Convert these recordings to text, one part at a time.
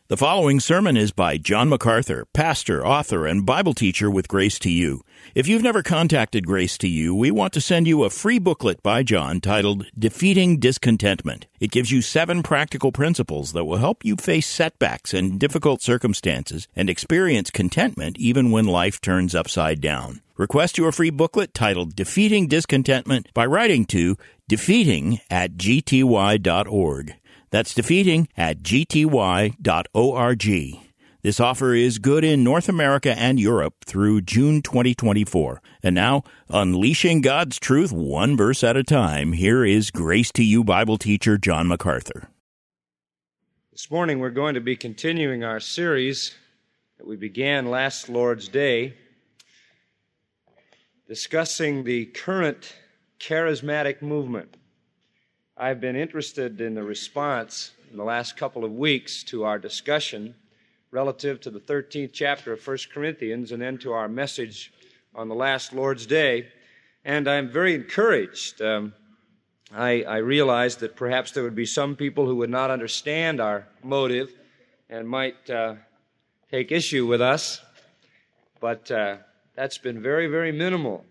The following sermon is by John MacArthur, pastor, author, and Bible teacher with Grace to You. If you've never contacted Grace to You, we want to send you a free booklet by John titled Defeating Discontentment. It gives you 7 practical principles that will help you face setbacks and difficult circumstances and experience contentment even when life turns upside down. Request your free booklet titled Defeating Discontentment by writing to defeating@gty.org. That's defeating@gty.org. This offer is good in North America and Europe through June 2024. And now, unleashing God's truth one verse at a time, here is Grace to You Bible teacher John MacArthur. This morning we're going to be continuing our series that we began last Lord's Day, discussing the current charismatic movement. I've been interested in the response in the last couple of weeks to our discussion relative to the 13th chapter of 1 Corinthians and then to our message on the last Lord's Day, and I'm very encouraged. I realized that perhaps there would be some people who would not understand our motive and might take issue with us, but that's been very, very minimal.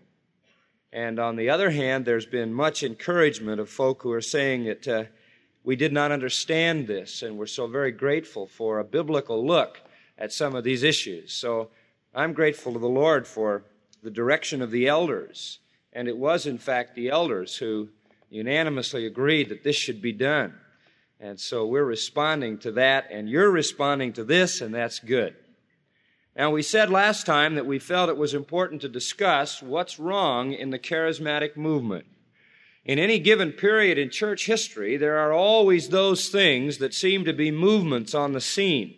And on the other hand, there's been much encouragement of folk who are saying that we did not understand this, and we're so very grateful for a biblical look at some of these issues. So I'm grateful to the Lord for the direction of the elders, and it was in fact the elders who unanimously agreed that this should be done. And so we're responding to that, and you're responding to this, and that's good. Now, we said last time that we felt it was important to discuss what's wrong in the charismatic movement. In any given period in church history, there are always those things that seem to be movements on the scene.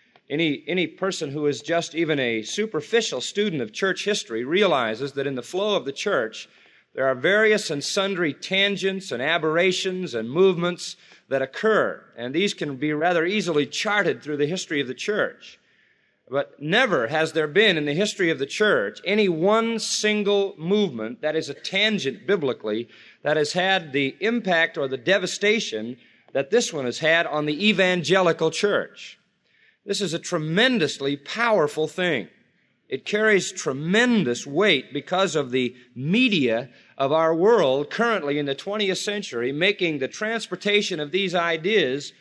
Any person who is just even a superficial student of church history realizes that in the flow of the church, there are various and sundry tangents and aberrations and movements that occur, and these can be rather easily charted through the history of the church. But never has there been in the history of the church any one single movement that is a tangent biblically that has had the impact or the devastation that this one has had on the evangelical church. This is a tremendously powerful thing. It carries tremendous weight because of the media of our world currently in the 20th century, making the transportation of these ideas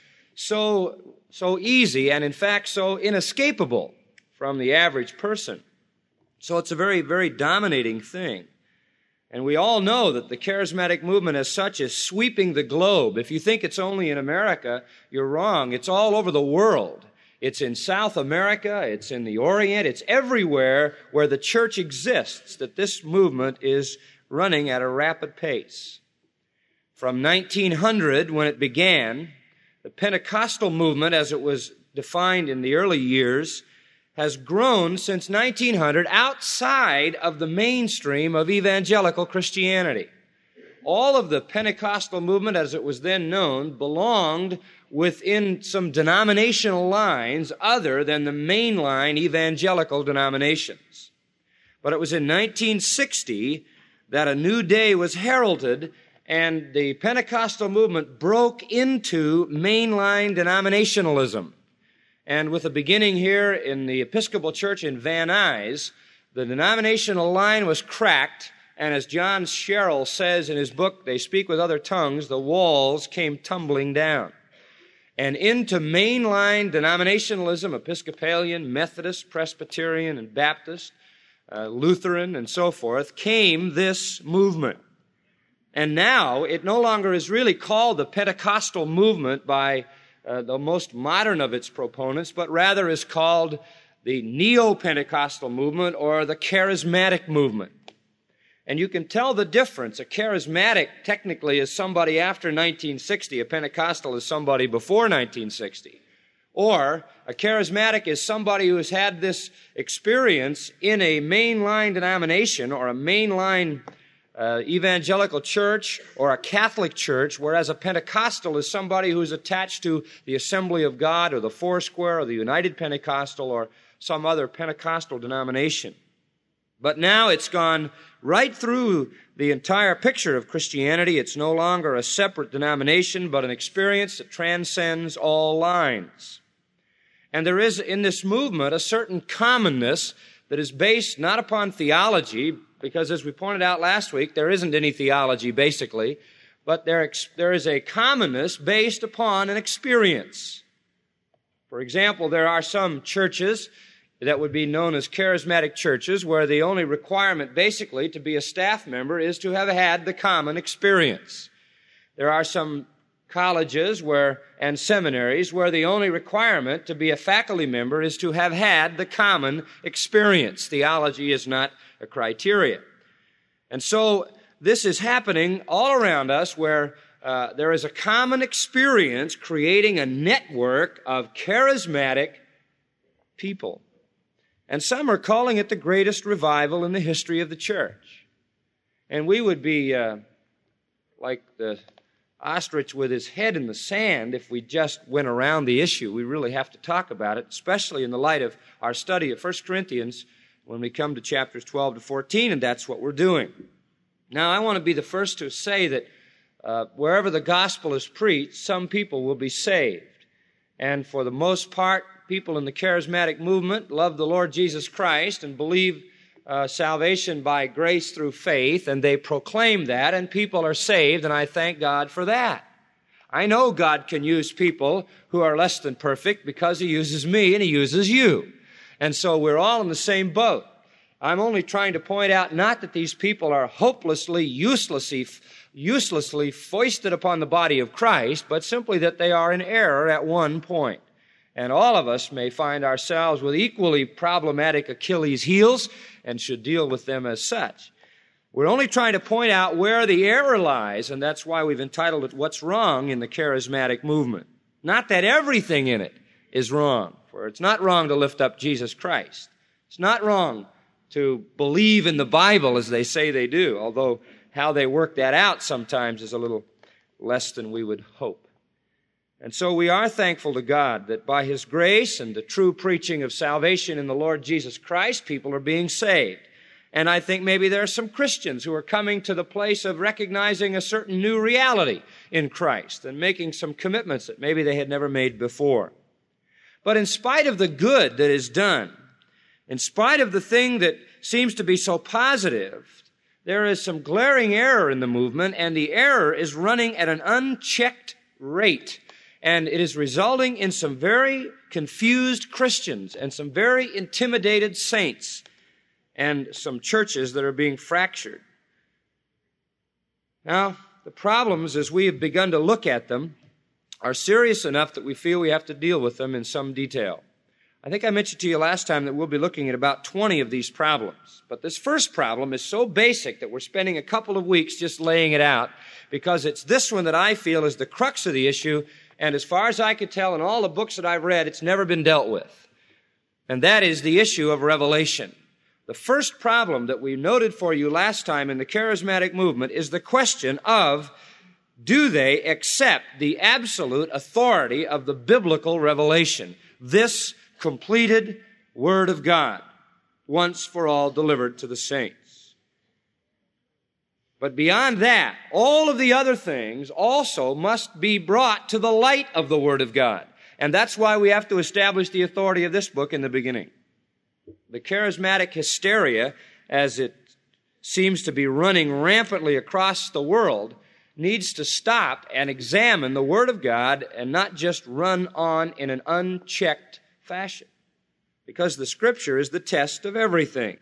so easy and in fact so inescapable from the average person. So it's a very, very dominating thing. And we all know that the charismatic movement as such is sweeping the globe. If you think it's only in America, you're wrong. It's all over the world. It's in South America, it's in the Orient, it's everywhere where the church exists that this movement is running at a rapid pace. From 1900, when it began, the Pentecostal movement, as it was defined in the early years, has grown since 1900 outside of the mainstream of evangelical Christianity. All of the Pentecostal movement, as it was then known, belonged within some denominational lines other than the mainline evangelical denominations. But it was in 1960 that a new day was heralded, and the Pentecostal movement broke into mainline denominationalism. And with a beginning here in the Episcopal Church in Van Nuys, the denominational line was cracked, and as John Sherrill says in his book, They Speak with Other Tongues, the walls came tumbling down. And into mainline denominationalism, Episcopalian, Methodist, Presbyterian, and Baptist, Lutheran, and so forth, came this movement. And now it no longer is really called the Pentecostal movement by the most modern of its proponents, but rather is called the Neo-Pentecostal movement or the charismatic movement. And you can tell the difference. A charismatic technically is somebody after 1960. A Pentecostal is somebody before 1960. Or a charismatic is somebody who has had this experience in a mainline denomination or a mainline evangelical church or a Catholic church, whereas a Pentecostal is somebody who is attached to the Assembly of God or the Foursquare or the United Pentecostal or some other Pentecostal denomination. But now it's gone right through the entire picture of Christianity. It's no longer a separate denomination, but an experience that transcends all lines. And there is in this movement a certain commonness that is based not upon theology, because as we pointed out last week, there isn't any theology basically, but there is a commonness based upon an experience. For example, there are some churches that would be known as charismatic churches where the only requirement basically to be a staff member is to have had the common experience. There are some colleges and seminaries where the only requirement to be a faculty member is to have had the common experience. Theology is not a criteria. And so this is happening all around us where there is a common experience creating a network of charismatic people. And some are calling it the greatest revival in the history of the church. And we would be like the ostrich with his head in the sand if we just went around the issue. We really have to talk about it, especially in the light of our study of 1 Corinthians when we come to chapters 12 to 14, and that's what we're doing. Now, I want to be the first to say that wherever the gospel is preached, some people will be saved. And for the most part, people in the charismatic movement love the Lord Jesus Christ and believe salvation by grace through faith, and they proclaim that, and people are saved, and I thank God for that. I know God can use people who are less than perfect because He uses me and He uses you. And so we're all in the same boat. I'm only trying to point out not that these people are hopelessly, uselessly foisted upon the body of Christ, but simply that they are in error at one point. And all of us may find ourselves with equally problematic Achilles' heels and should deal with them as such. We're only trying to point out where the error lies, and that's why we've entitled it, What's Wrong in the Charismatic Movement. Not that everything in it is wrong, for it's not wrong to lift up Jesus Christ. It's not wrong to believe in the Bible as they say they do, although how they work that out sometimes is a little less than we would hope. And so we are thankful to God that by His grace and the true preaching of salvation in the Lord Jesus Christ, people are being saved. And I think maybe there are some Christians who are coming to the place of recognizing a certain new reality in Christ and making some commitments that maybe they had never made before. But in spite of the good that is done, in spite of the thing that seems to be so positive, there is some glaring error in the movement, and the error is running at an unchecked rate. And it is resulting in some very confused Christians and some very intimidated saints and some churches that are being fractured. Now, the problems, as we have begun to look at them, are serious enough that we feel we have to deal with them in some detail. I think I mentioned to you last time that we'll be looking at about 20 of these problems. But this first problem is so basic that we're spending a couple of weeks just laying it out, because it's this one that I feel is the crux of the issue. And as far as I could tell in all the books that I've read, it's never been dealt with. And that is the issue of revelation. The first problem that we noted for you last time in the charismatic movement is the question of, do they accept the absolute authority of the biblical revelation? This completed Word of God, once for all delivered to the saints. But beyond that, all of the other things also must be brought to the light of the Word of God. And that's why we have to establish the authority of this book in the beginning. The charismatic hysteria, as it seems to be running rampantly across the world, needs to stop and examine the Word of God and not just run on in an unchecked fashion. Because the Scripture is the test of everything.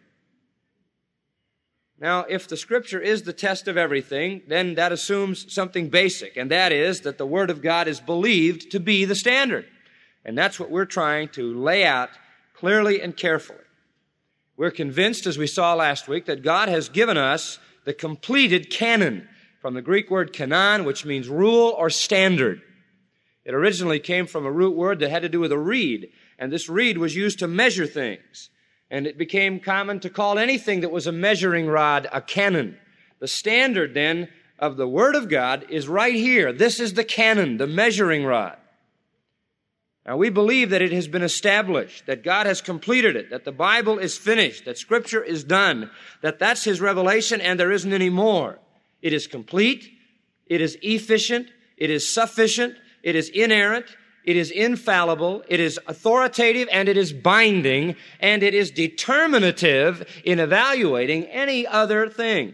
Now, if the Scripture is the test of everything, then that assumes something basic, and that is that the Word of God is believed to be the standard. And that's what we're trying to lay out clearly and carefully. We're convinced, as we saw last week, that God has given us the completed canon, from the Greek word kanon, which means rule or standard. It originally came from a root word that had to do with a reed, and this reed was used to measure things. And it became common to call anything that was a measuring rod a canon. The standard, then, of the Word of God is right here. This is the canon, the measuring rod. Now, we believe that it has been established, that God has completed it, that the Bible is finished, that Scripture is done, that that's His revelation and there isn't any more. It is complete, it is efficient, it is sufficient, it is inerrant, It is infallible, it is authoritative, and it is binding, and it is determinative in evaluating any other thing.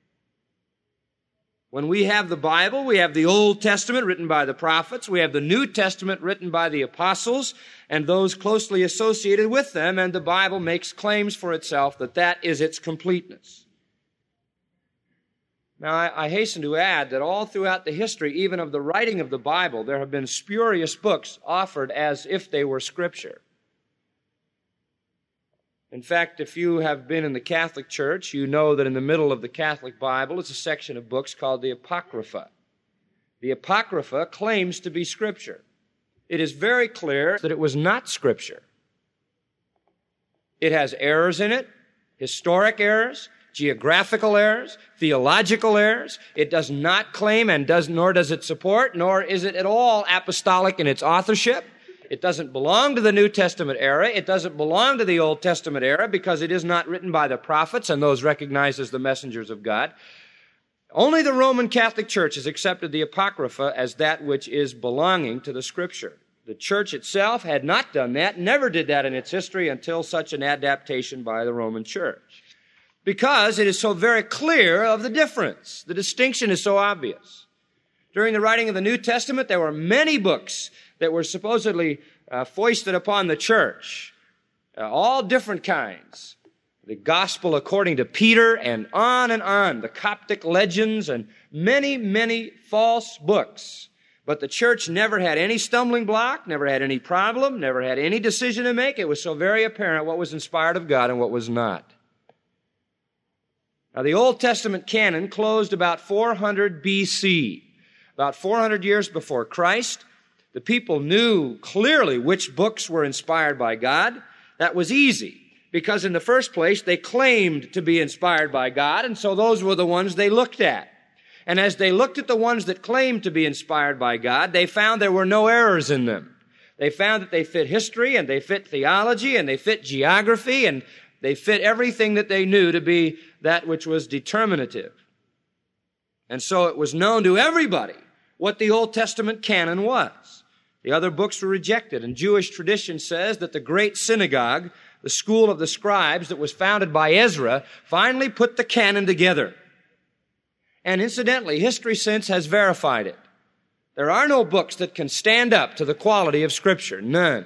When we have the Bible, we have the Old Testament written by the prophets, we have the New Testament written by the apostles, and those closely associated with them, and the Bible makes claims for itself that that is its completeness. Now, I hasten to add that all throughout the history, even of the writing of the Bible, there have been spurious books offered as if they were Scripture. In fact, if you have been in the Catholic Church, you know that in the middle of the Catholic Bible is a section of books called the Apocrypha. The Apocrypha claims to be Scripture. It is very clear that it was not Scripture. It has errors in it, historic errors, geographical errors, theological errors. It does not claim nor does it support, nor is it at all apostolic in its authorship. It doesn't belong to the New Testament era. It doesn't belong to the Old Testament era because it is not written by the prophets and those recognized as the messengers of God. Only the Roman Catholic Church has accepted the Apocrypha as that which is belonging to the Scripture. The Church itself had not done that, never did that in its history until such an adaptation by the Roman Church. Because it is so very clear of the difference. The distinction is so obvious. During the writing of the New Testament, there were many books that were supposedly foisted upon the church, all different kinds. The Gospel according to Peter and on, the Coptic legends and many, many false books. But the church never had any stumbling block, never had any problem, never had any decision to make. It was so very apparent what was inspired of God and what was not. Now, the Old Testament canon closed about 400 BC. About 400 years before Christ, the people knew clearly which books were inspired by God. That was easy, because in the first place, they claimed to be inspired by God, and so those were the ones they looked at. And as they looked at the ones that claimed to be inspired by God, they found there were no errors in them. They found that they fit history, and they fit theology, and they fit geography, and they fit everything that they knew to be that which was determinative. And so it was known to everybody what the Old Testament canon was. The other books were rejected, and Jewish tradition says that the great synagogue, the school of the scribes that was founded by Ezra, finally put the canon together. And incidentally, history since has verified it. There are no books that can stand up to the quality of Scripture. None.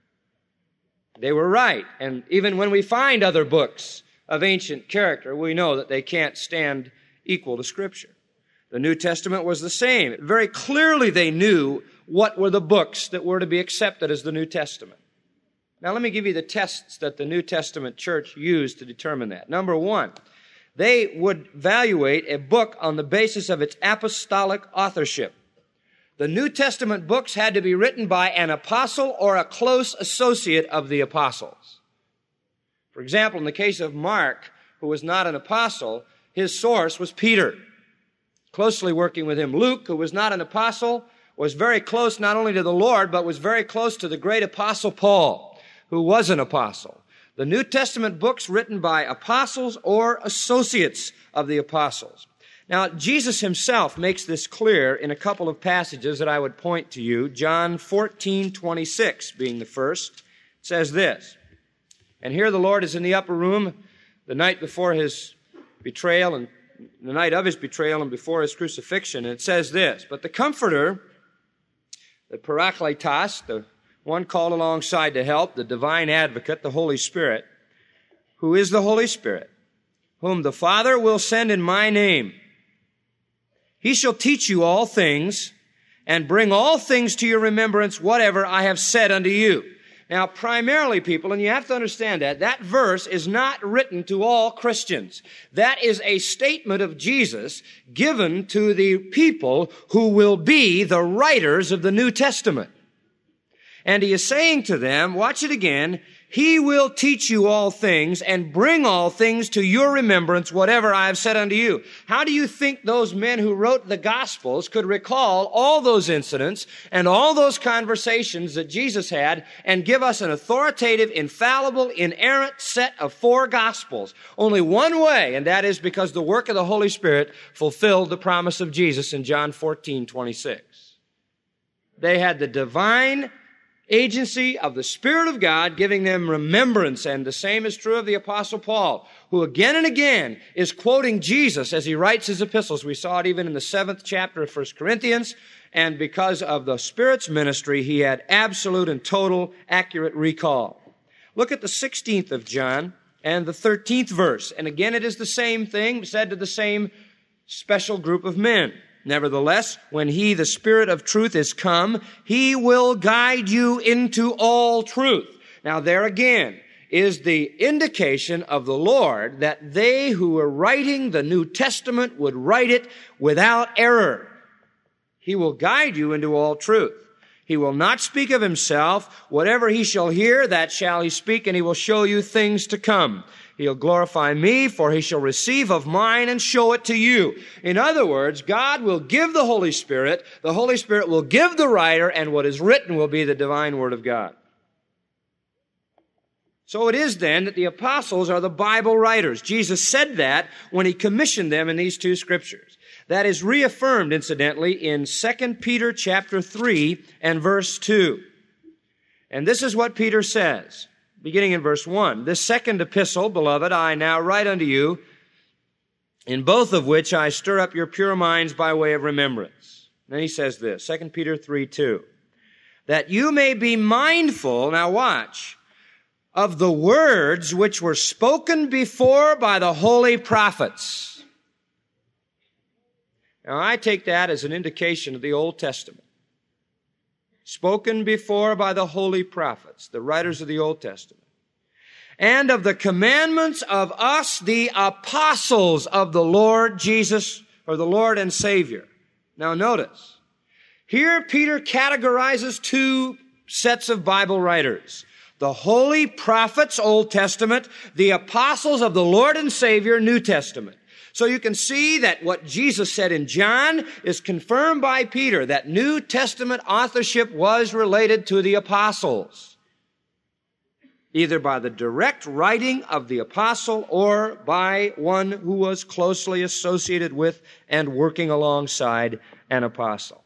They were right. And even when we find other books of ancient character, we know that they can't stand equal to Scripture. The New Testament was the same. Very clearly they knew what were the books that were to be accepted as the New Testament. Now let me give you the tests that the New Testament church used to determine that. Number one, they would evaluate a book on the basis of its apostolic authorship. The New Testament books had to be written by an apostle or a close associate of the apostles. For example, in the case of Mark, who was not an apostle, his source was Peter. Closely working with him, Luke, who was not an apostle, was very close not only to the Lord, but was very close to the great apostle Paul, who was an apostle. The New Testament books written by apostles or associates of the apostles. Now, Jesus himself makes this clear in a couple of passages that I would point to you. John 14:26 being the first, it says this, and here the Lord is in the upper room the night before his betrayal and the night of his betrayal and before his crucifixion, and it says this, but the Comforter, the Parakletos, the one called alongside to help, the divine advocate, the Holy Spirit, who is the Holy Spirit, whom the Father will send in my name. He shall teach you all things and bring all things to your remembrance, whatever I have said unto you. Now, primarily, people, and you have to understand that verse is not written to all Christians. That is a statement of Jesus given to the people who will be the writers of the New Testament. And he is saying to them, watch it again, he will teach you all things and bring all things to your remembrance, whatever I have said unto you. How do you think those men who wrote the Gospels could recall all those incidents and all those conversations that Jesus had and give us an authoritative, infallible, inerrant set of 4 Gospels? Only one way, and that is because the work of the Holy Spirit fulfilled the promise of Jesus in John 14:26. They had the divine agency of the Spirit of God giving them remembrance, and the same is true of the Apostle Paul, who again and again is quoting Jesus as he writes his epistles. We saw it even in the 7th chapter of 1 Corinthians, and because of the Spirit's ministry, he had absolute and total accurate recall. Look at the 16th of John and the 13th verse, and again it is the same thing said to the same special group of men. Nevertheless, when he, the Spirit of truth, is come, he will guide you into all truth. Now there again is the indication of the Lord that they who were writing the New Testament would write it without error. He will guide you into all truth. He will not speak of himself. Whatever he shall hear, that shall he speak, and he will show you things to come. He'll glorify me, for he shall receive of mine and show it to you. In other words, God will give the Holy Spirit will give the writer, and what is written will be the divine Word of God. So it is then that the apostles are the Bible writers. Jesus said that when he commissioned them in these two scriptures. That is reaffirmed, incidentally, in 2 Peter chapter 3 and verse 2. And this is what Peter says, beginning in verse 1. This second epistle, beloved, I now write unto you, in both of which I stir up your pure minds by way of remembrance. Then he says this, 2 Peter 3:2, that you may be mindful, now watch, of the words which were spoken before by the holy prophets. Now, I take that as an indication of the Old Testament. Spoken before by the holy prophets, the writers of the Old Testament. And of the commandments of us, the apostles of the Lord Jesus, or the Lord and Savior. Now, notice, here Peter categorizes two sets of Bible writers. The holy prophets, Old Testament, the apostles of the Lord and Savior, New Testament. So you can see that what Jesus said in John is confirmed by Peter, that New Testament authorship was related to the apostles, either by the direct writing of the apostle or by one who was closely associated with and working alongside an apostle.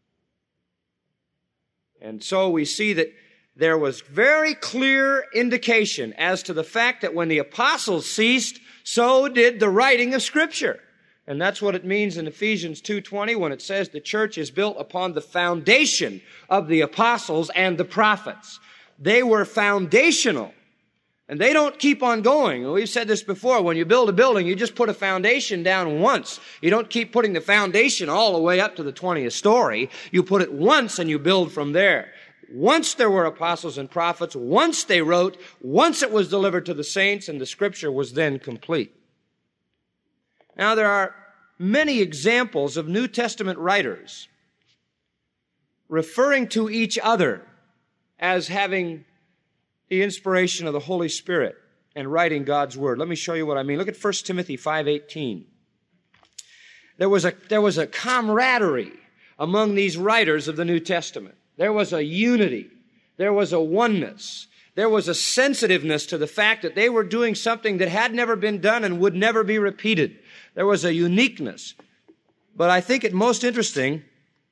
And so we see that there was very clear indication as to the fact that when the apostles ceased, so did the writing of Scripture. And that's what it means in Ephesians 2:20 when it says the church is built upon the foundation of the apostles and the prophets. They were foundational. And they don't keep on going. We've said this before. When you build a building, you just put a foundation down once. You don't keep putting the foundation all the way up to the 20th story. You put it once and you build from there. Once there were apostles and prophets, once they wrote, once it was delivered to the saints, and the Scripture was then complete. Now, there are many examples of New Testament writers referring to each other as having the inspiration of the Holy Spirit and writing God's Word. Let me show you what I mean. Look at 1 Timothy 5:18. There was a camaraderie among these writers of the New Testament. There was a unity. There was a oneness. There was a sensitiveness to the fact that they were doing something that had never been done and would never be repeated. There was a uniqueness. But I think it most interesting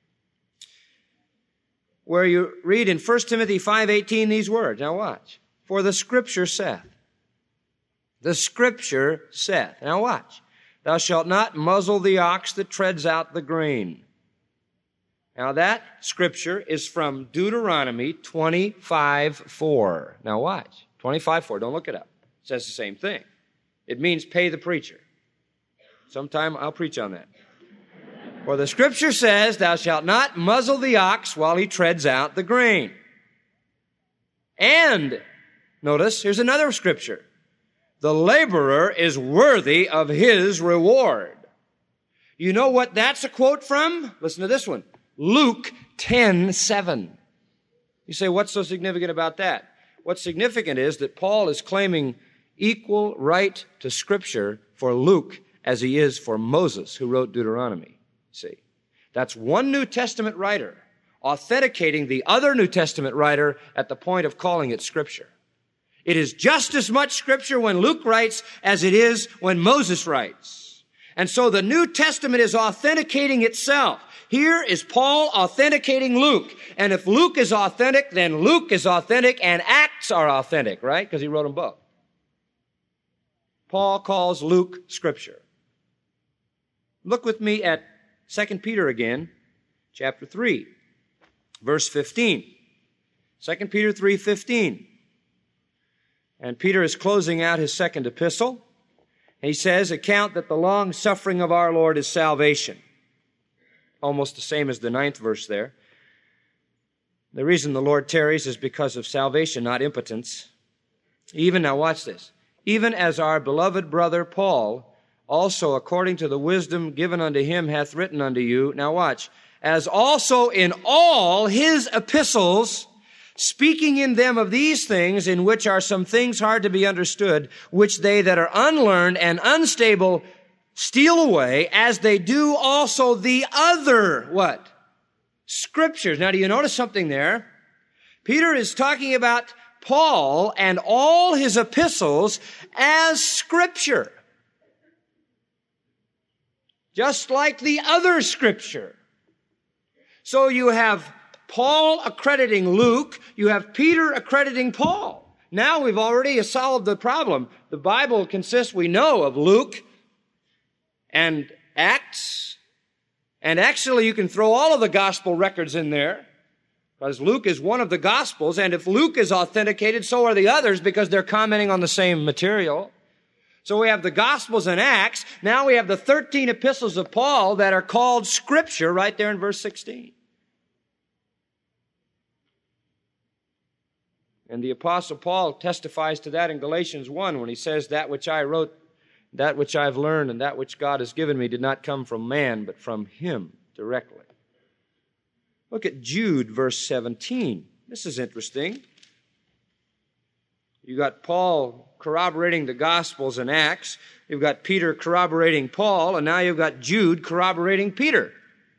where you read in 1 Timothy 5:18 these words. Now watch. For the Scripture saith. The Scripture saith. Now watch. Thou shalt not muzzle the ox that treads out the grain. Now that scripture is from Deuteronomy 25:4. Now watch. 25:4. Don't look it up. It says the same thing. It means pay the preacher. Sometime I'll preach on that. For the Scripture says, thou shalt not muzzle the ox while he treads out the grain. And, notice, here's another scripture. The laborer is worthy of his reward. You know what that's a quote from? Listen to this one. Luke 10:7. You say, what's so significant about that? What's significant is that Paul is claiming equal right to Scripture for Luke as he is for Moses, who wrote Deuteronomy. See, that's one New Testament writer authenticating the other New Testament writer at the point of calling it Scripture. It is just as much Scripture when Luke writes as it is when Moses writes. And so the New Testament is authenticating itself. Here is Paul authenticating Luke. And if Luke is authentic, then Luke is authentic and Acts are authentic, right? Because he wrote them both. Paul calls Luke Scripture. Look with me at 2 Peter again, chapter 3, verse 15. 2 Peter 3:15. And Peter is closing out his second epistle. He says, account that the long suffering of our Lord is salvation. Almost the same as the 9th verse there. The reason the Lord tarries is because of salvation, not impotence. Now watch this. Even as our beloved brother Paul, also according to the wisdom given unto him, hath written unto you. Now watch. As also in all his epistles, speaking in them of these things, in which are some things hard to be understood, which they that are unlearned and unstable steal away, as they do also the other, what? Scriptures. Now, do you notice something there? Peter is talking about Paul and all his epistles as Scripture. Just like the other Scripture. So you have Paul accrediting Luke, you have Peter accrediting Paul. Now we've already solved the problem. The Bible consists, we know, of Luke and Acts. And actually you can throw all of the gospel records in there, because Luke is one of the gospels, and if Luke is authenticated, so are the others, because they're commenting on the same material. So we have the Gospels and Acts. Now we have the 13 epistles of Paul that are called Scripture right there in verse 16. And the Apostle Paul testifies to that in Galatians 1 when he says, that which I wrote, that which I've learned, and that which God has given me did not come from man, but from Him directly. Look at Jude, verse 17. This is interesting. You got Paul corroborating the Gospels and Acts. You've got Peter corroborating Paul, and now you've got Jude corroborating Peter.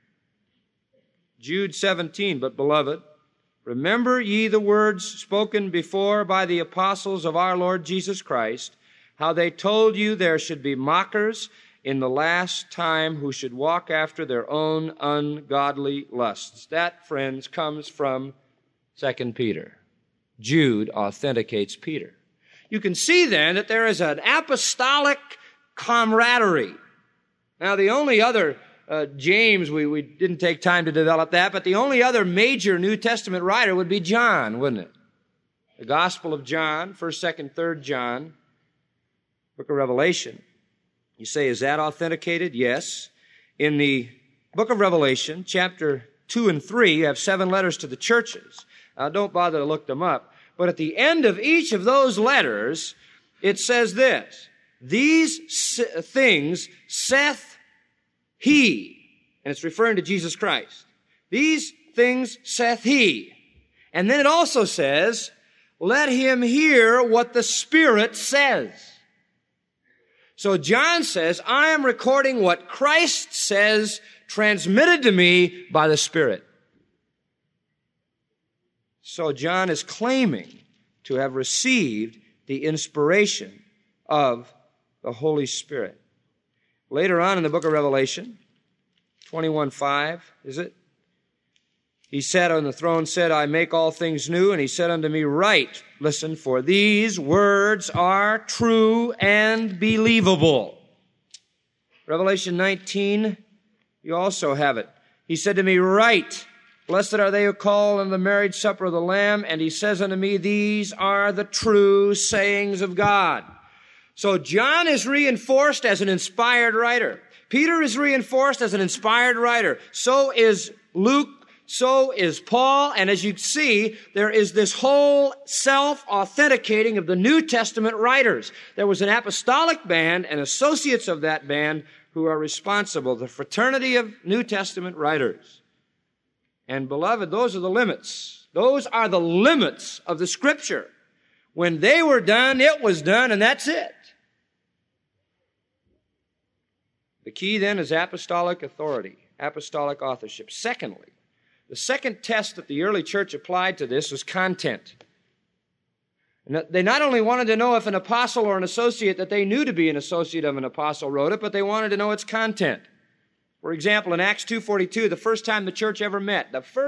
Jude 17, but beloved, remember ye the words spoken before by the apostles of our Lord Jesus Christ, how they told you there should be mockers in the last time who should walk after their own ungodly lusts. That, friends, comes from 2 Peter. Jude authenticates Peter. You can see then that there is an apostolic camaraderie. Now, the only other, James, we didn't take time to develop that, but the only other major New Testament writer would be John, wouldn't it? The Gospel of John, 1st, 2nd, 3rd John, book of Revelation. You say, is that authenticated? Yes. In the book of Revelation, chapter 2 and 3, you have 7 letters to the churches. Now, don't bother to look them up. But at the end of each of those letters, it says this, these things saith he, and it's referring to Jesus Christ. These things saith he. And then it also says, let him hear what the Spirit says. So John says, I am recording what Christ says transmitted to me by the Spirit. So John is claiming to have received the inspiration of the Holy Spirit. Later on in the book of Revelation, 21:5, is it? He sat on the throne, said, I make all things new, and he said unto me, write, listen, for these words are true and believable. Revelation 19, you also have it. He said to me, write, blessed are they who call in the marriage supper of the Lamb. And he says unto me, these are the true sayings of God. So John is reinforced as an inspired writer. Peter is reinforced as an inspired writer. So is Luke. So is Paul. And as you see, there is this whole self-authenticating of the New Testament writers. There was an apostolic band and associates of that band who are responsible, the fraternity of New Testament writers. And beloved, those are the limits. Those are the limits of the Scripture. When they were done, it was done, and that's it. The key then is apostolic authority, apostolic authorship. Secondly, the second test that the early church applied to this was content. And they not only wanted to know if an apostle or an associate that they knew to be an associate of an apostle wrote it, but they wanted to know its content. For example, in Acts 2:42, the first time the church ever met,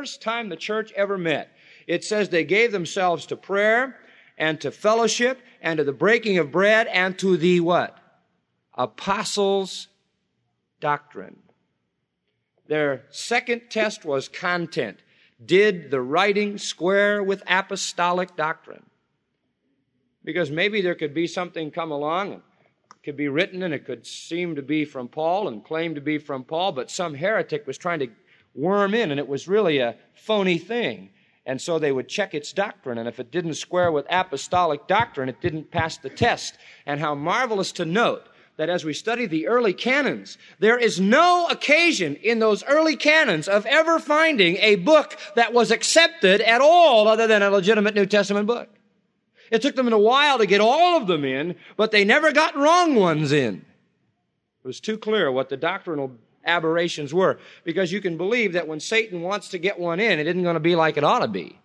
it says they gave themselves to prayer and to fellowship and to the breaking of bread and to the what? Apostles' doctrine. Their second test was content. Did the writing square with apostolic doctrine? Because maybe there could be something come along and it could be written and it could seem to be from Paul and claim to be from Paul, but some heretic was trying to worm in and it was really a phony thing. And so they would check its doctrine, and if it didn't square with apostolic doctrine, it didn't pass the test. And how marvelous to note that as we study the early canons, there is no occasion in those early canons of ever finding a book that was accepted at all other than a legitimate New Testament book. It took them a while to get all of them in, but they never got wrong ones in. It was too clear what the doctrinal aberrations were, because you can believe that when Satan wants to get one in, it isn't going to be like it ought to be.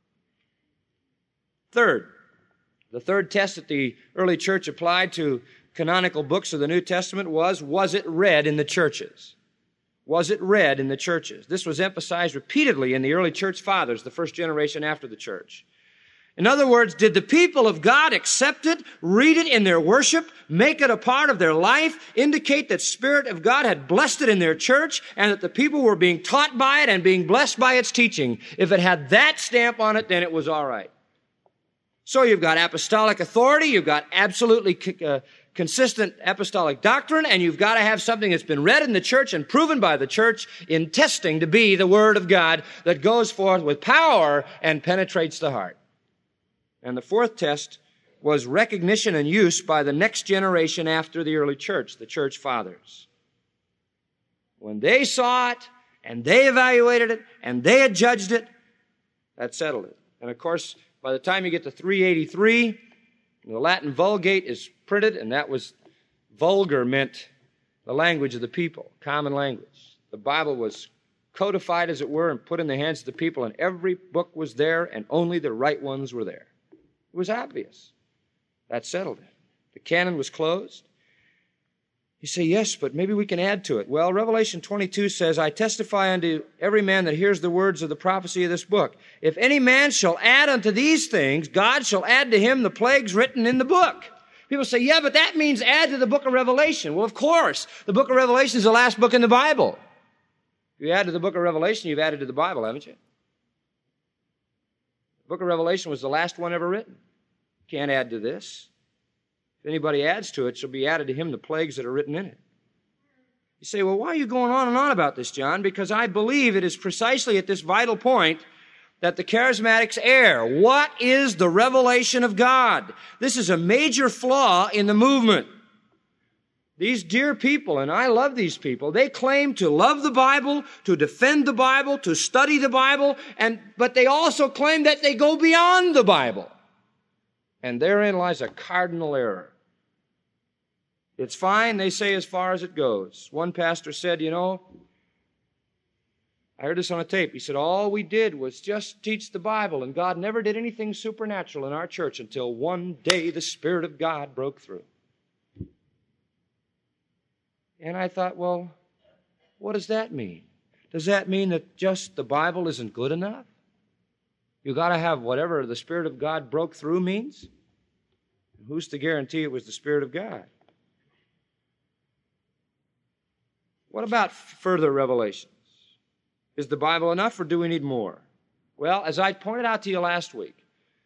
Third, the third test that the early church applied to canonical books of the New Testament was it read in the churches? Was it read in the churches? This was emphasized repeatedly in the early church fathers, the first generation after the church. In other words, did the people of God accept it, read it in their worship, make it a part of their life, indicate that Spirit of God had blessed it in their church, and that the people were being taught by it and being blessed by its teaching? If it had that stamp on it, then it was all right. So you've got apostolic authority, you've got absolutely consistent apostolic doctrine, and you've got to have something that's been read in the church and proven by the church in testing to be the Word of God that goes forth with power and penetrates the heart. And the fourth test was recognition and use by the next generation after the early church, the church fathers. When they saw it, and they evaluated it, and they had judged it, that settled it. And of course, by the time you get to 383, the Latin Vulgate is printed, and that was, vulgar meant the language of the people, common language. The Bible was codified, as it were, and put in the hands of the people, and every book was there, and only the right ones were there. It was obvious. That settled it. The canon was closed. You say, yes, but maybe we can add to it. Well, Revelation 22 says, I testify unto every man that hears the words of the prophecy of this book. If any man shall add unto these things, God shall add to him the plagues written in the book. People say, yeah, but that means add to the book of Revelation. Well, of course. The book of Revelation is the last book in the Bible. If you add to the book of Revelation, you've added to the Bible, haven't you? The book of Revelation was the last one ever written. Can't add to this. If anybody adds to it, shall be added to him the plagues that are written in it. You say, well, why are you going on and on about this, John? Because I believe it is precisely at this vital point that the charismatics err. What is the revelation of God? This is a major flaw in the movement. These dear people, and I love these people, they claim to love the Bible, to defend the Bible, to study the Bible, but they also claim that they go beyond the Bible. And therein lies a cardinal error. It's fine, they say, as far as it goes. One pastor said, I heard this on a tape. He said, all we did was just teach the Bible, and God never did anything supernatural in our church until one day the Spirit of God broke through. And I thought, well, what does that mean? Does that mean that just the Bible isn't good enough? You got to have whatever the Spirit of God broke through means? Who's to guarantee it was the Spirit of God? What about further revelations? Is the Bible enough, or do we need more? Well, as I pointed out to you last week,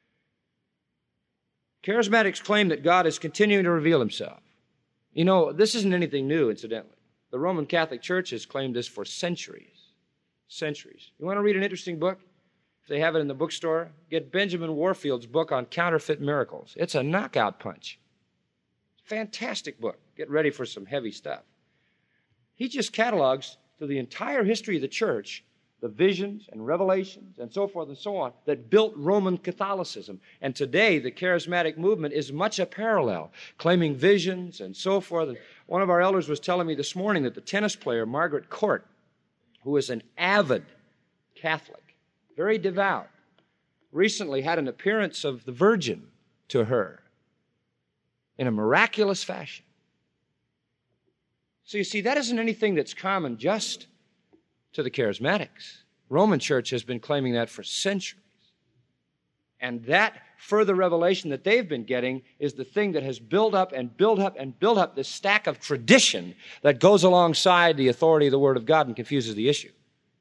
charismatics claim that God is continuing to reveal himself. This isn't anything new, incidentally. The Roman Catholic Church has claimed this for centuries. Centuries. You want to read an interesting book? If they have it in the bookstore, get Benjamin Warfield's book on counterfeit miracles. It's a knockout punch. Fantastic book. Get ready for some heavy stuff. He just catalogs through the entire history of the church the visions and revelations and so forth and so on that built Roman Catholicism. And today, the charismatic movement is much a parallel, claiming visions and so forth. And one of our elders was telling me this morning that the tennis player, Margaret Court, who is an avid Catholic, very devout, recently had an appearance of the Virgin to her in a miraculous fashion. So you see, that isn't anything that's common just to the charismatics. Roman Church has been claiming that for centuries. And that further revelation that they've been getting is the thing that has built up and built up and built up this stack of tradition that goes alongside the authority of the Word of God and confuses the issue.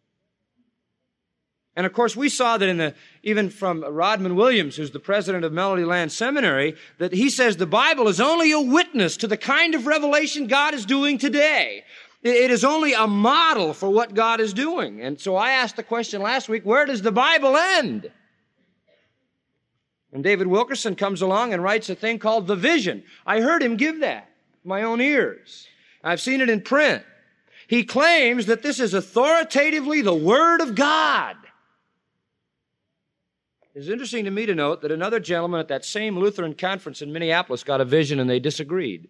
And of course, we saw that even from Rodman Williams, who's the president of Melody Land Seminary, that he says the Bible is only a witness to the kind of revelation God is doing today. It is only a model for what God is doing. And so I asked the question last week, where does the Bible end? And David Wilkerson comes along and writes a thing called The Vision. I heard him give that with my own ears. I've seen it in print. He claims that this is authoritatively the Word of God. It's interesting to me to note that another gentleman at that same Lutheran conference in Minneapolis got a vision and they disagreed.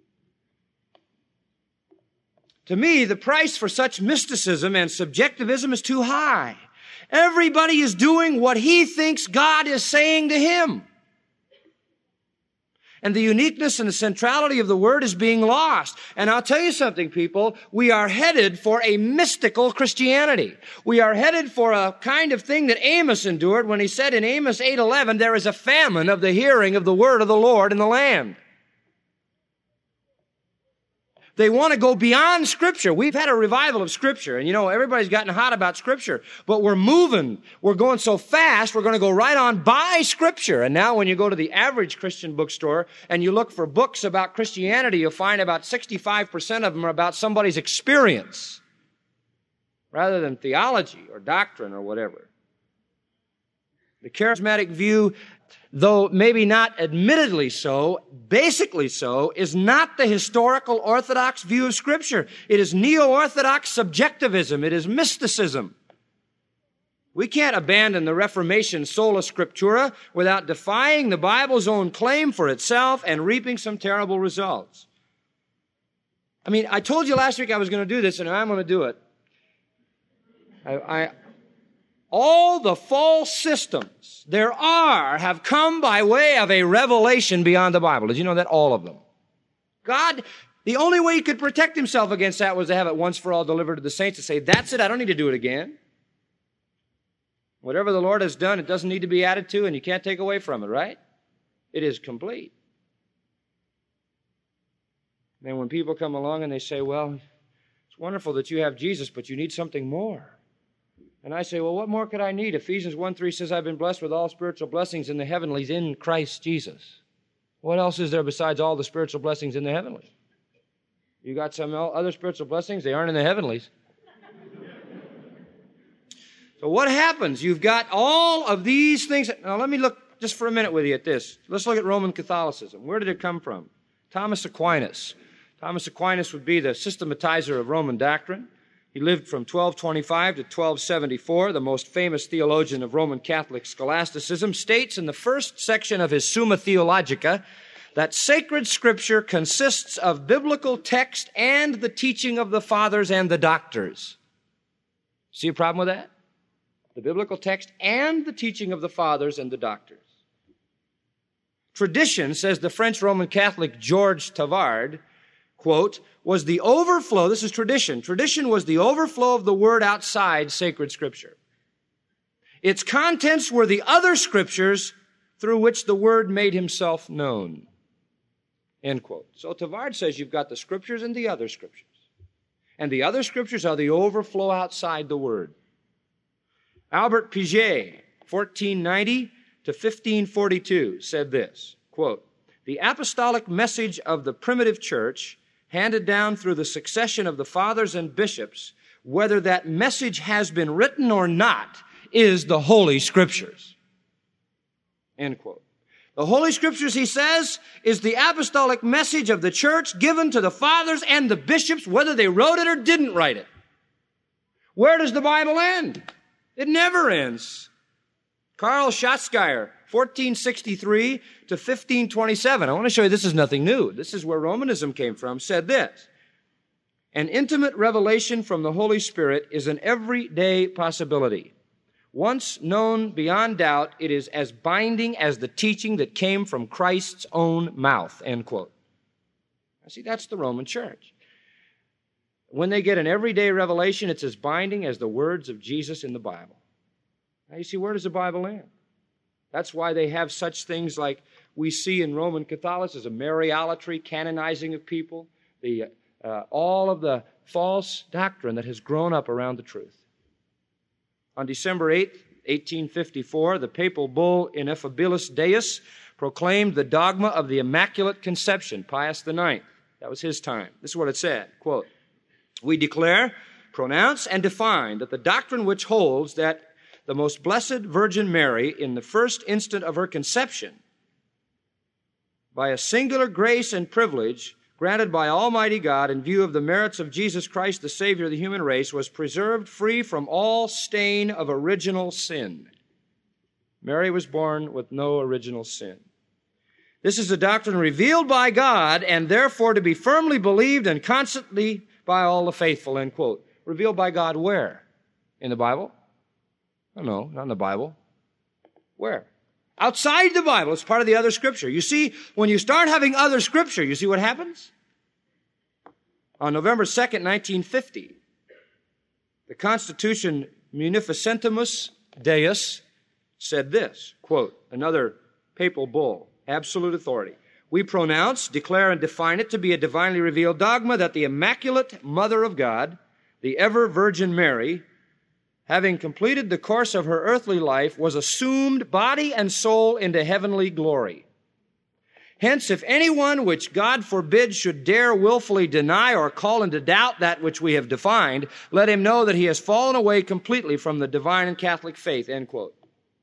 To me, the price for such mysticism and subjectivism is too high. Everybody is doing what he thinks God is saying to him. And the uniqueness and the centrality of the Word is being lost. And I'll tell you something, people. We are headed for a mystical Christianity. We are headed for a kind of thing that Amos endured when he said in Amos 8:11, there is a famine of the hearing of the word of the Lord in the land. They want to go beyond Scripture. We've had a revival of Scripture. And everybody's gotten hot about Scripture. But we're moving. We're going so fast, we're going to go right on by Scripture. And now when you go to the average Christian bookstore and you look for books about Christianity, you'll find about 65% of them are about somebody's experience rather than theology or doctrine or whatever. The charismatic view, though maybe not admittedly so, basically so, is not the historical orthodox view of Scripture. It is neo-orthodox subjectivism. It is mysticism. We can't abandon the Reformation sola scriptura without defying the Bible's own claim for itself and reaping some terrible results. I told you last week I was going to do this, and I'm going to do it. All the false systems there are have come by way of a revelation beyond the Bible. Did you know that? All of them. God, the only way he could protect himself against that was to have it once for all delivered to the saints and say, that's it, I don't need to do it again. Whatever the Lord has done, it doesn't need to be added to, and you can't take away from it, right? It is complete. And when people come along and they say, well, it's wonderful that you have Jesus, but you need something more. And I say, well, what more could I need? Ephesians 1:3 says, I've been blessed with all spiritual blessings in the heavenlies in Christ Jesus. What else is there besides all the spiritual blessings in the heavenlies? You got some other spiritual blessings? They aren't in the heavenlies. So what happens? You've got all of these things. Now let me look just for a minute with you at this. Let's look at Roman Catholicism. Where did it come from? Thomas Aquinas. Thomas Aquinas would be the systematizer of Roman doctrine. He lived from 1225 to 1274. The most famous theologian of Roman Catholic scholasticism states in the first section of his Summa Theologica that sacred Scripture consists of biblical text and the teaching of the fathers and the doctors. See a problem with that? The biblical text and the teaching of the fathers and the doctors. Tradition, says the French Roman Catholic Georges Tavard, quote, was the overflow, this is tradition was the overflow of the Word outside sacred Scripture. Its contents were the other Scriptures through which the Word made himself known. End quote. So Tavard says you've got the Scriptures and the other Scriptures. And the other Scriptures are the overflow outside the Word. Albert Piget, 1490 to 1542, said this, quote, the apostolic message of the primitive church handed down through the succession of the fathers and bishops, whether that message has been written or not, is the Holy Scriptures. End quote. The Holy Scriptures, he says, is the apostolic message of the church given to the fathers and the bishops, whether they wrote it or didn't write it. Where does the Bible end? It never ends. Karl Schatzkeier, 1463 to 1527. I want to show you this is nothing new. This is where Romanism came from, said this. An intimate revelation from the Holy Spirit is an everyday possibility. Once known beyond doubt, it is as binding as the teaching that came from Christ's own mouth, end quote. Now, see, that's the Roman church. When they get an everyday revelation, it's as binding as the words of Jesus in the Bible. Now, you see, where does the Bible end? That's why they have such things like we see in Roman Catholicism, Mariolatry, canonizing of people, all of the false doctrine that has grown up around the truth. On December 8, 1854, the papal bull Ineffabilis Deus proclaimed the dogma of the Immaculate Conception, Pius IX. That was his time. This is what it said, quote, "We declare, pronounce, and define that the doctrine which holds that the most blessed Virgin Mary, in the first instant of her conception, by a singular grace and privilege granted by Almighty God in view of the merits of Jesus Christ, the Savior of the human race, was preserved free from all stain of original sin." Mary was born with no original sin. This is a doctrine revealed by God and therefore to be firmly believed and constantly by all the faithful, end quote. Revealed by God where? In the Bible? Oh, no, not in the Bible. Where? Outside the Bible. It's part of the other Scripture. You see, when you start having other Scripture, you see what happens? On November 2nd, 1950, the Constitution Munificentimus Deus said this, quote, another papal bull, absolute authority. "We pronounce, declare, and define it to be a divinely revealed dogma that the Immaculate Mother of God, the ever Virgin Mary, having completed the course of her earthly life, was assumed body and soul into heavenly glory. Hence, if anyone which God forbid should dare willfully deny or call into doubt that which we have defined, let him know that he has fallen away completely from the divine and Catholic faith," end quote.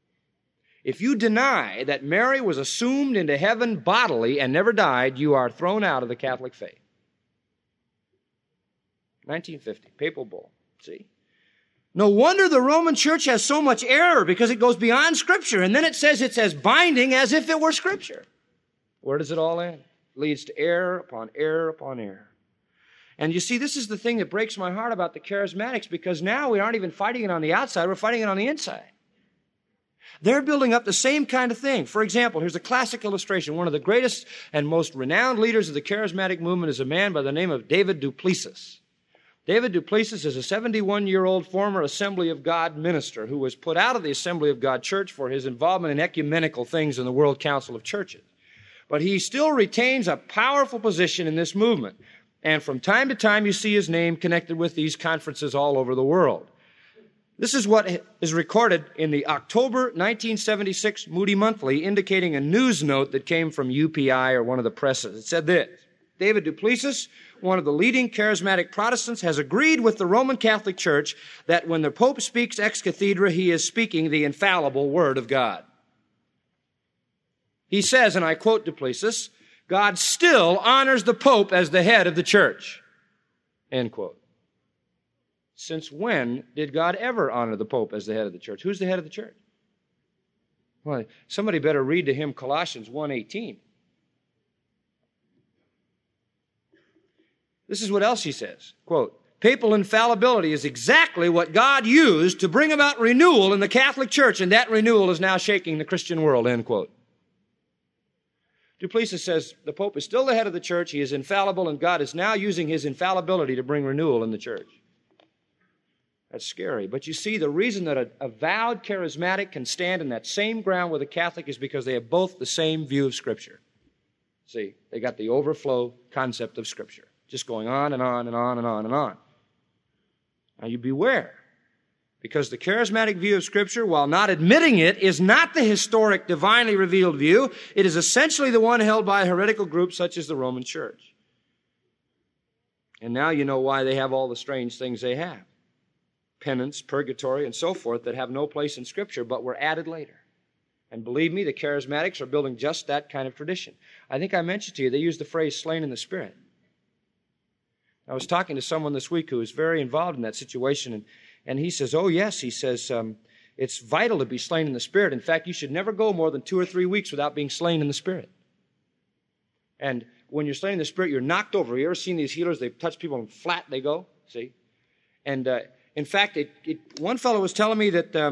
If you deny that Mary was assumed into heaven bodily and never died, you are thrown out of the Catholic faith. 1950, papal bull. See? No wonder the Roman Church has so much error, because it goes beyond Scripture, and then it says it's as binding as if it were Scripture. Where does it all end? It leads to error upon error upon error. And you see, this is the thing that breaks my heart about the charismatics, because now we aren't even fighting it on the outside, we're fighting it on the inside. They're building up the same kind of thing. For example, here's a classic illustration. One of the greatest and most renowned leaders of the charismatic movement is a man by the name of David Duplessis. David Duplessis is a 71-year-old former Assembly of God minister who was put out of the Assembly of God Church for his involvement in ecumenical things in the World Council of Churches. But he still retains a powerful position in this movement. And from time to time, you see his name connected with these conferences all over the world. This is what is recorded in the October 1976 Moody Monthly, indicating a news note that came from UPI or one of the presses. It said this: David Duplessis, one of the leading charismatic Protestants, has agreed with the Roman Catholic Church that when the Pope speaks ex cathedra, he is speaking the infallible Word of God. He says, and I quote Duplessis, "God still honors the Pope as the head of the Church." End quote. Since when did God ever honor the Pope as the head of the Church? Who's the head of the Church? Well, somebody better read to him Colossians 1:18. This is what else he says, quote, "Papal infallibility is exactly what God used to bring about renewal in the Catholic Church, and that renewal is now shaking the Christian world," end quote. Duplessis says the Pope is still the head of the Church, he is infallible, and God is now using his infallibility to bring renewal in the Church. That's scary. But you see, the reason that a avowed charismatic can stand in that same ground with a Catholic is because they have both the same view of Scripture. See, they got the overflow concept of Scripture, just going on and on and on and on and on. Now you beware, because the charismatic view of Scripture, while not admitting it, is not the historic, divinely revealed view. It is essentially the one held by a heretical group such as the Roman Church. And now you know why they have all the strange things they have. Penance, purgatory, and so forth that have no place in Scripture, but were added later. And believe me, the charismatics are building just that kind of tradition. I think I mentioned to you, they use the phrase slain in the Spirit. I was talking to someone this week who was very involved in that situation, and he says, oh yes, he says, it's vital to be slain in the Spirit. In fact, you should never go more than 2 or 3 weeks without being slain in the Spirit. And when you're slain in the Spirit, you're knocked over. You ever seen these healers? They touch people and flat they go, see? And in fact, one fellow was telling me that